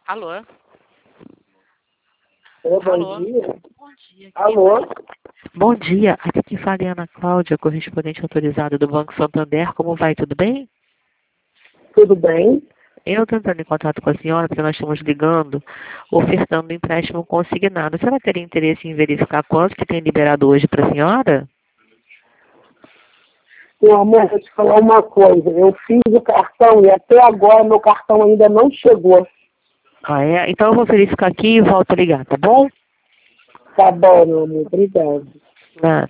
Alô? Bom Alô? dia. Bom dia. Alô? Bom dia. Aqui quem fala é Ana Cláudia, correspondente autorizada do Banco Santander. Como vai? Tudo bem? Tudo bem? Eu estou entrando em contato com a senhora porque nós estamos ligando, ofertando um empréstimo consignado. A senhora teria interesse em verificar quanto que tem liberado hoje para a senhora? Meu amor, vou te falar uma coisa. Eu fiz o cartão e até agora meu cartão ainda não chegou. Ah, é? Então eu vou verificar aqui e volto a ligar, tá bom? Tá bom, meu amor. Obrigado. Ah.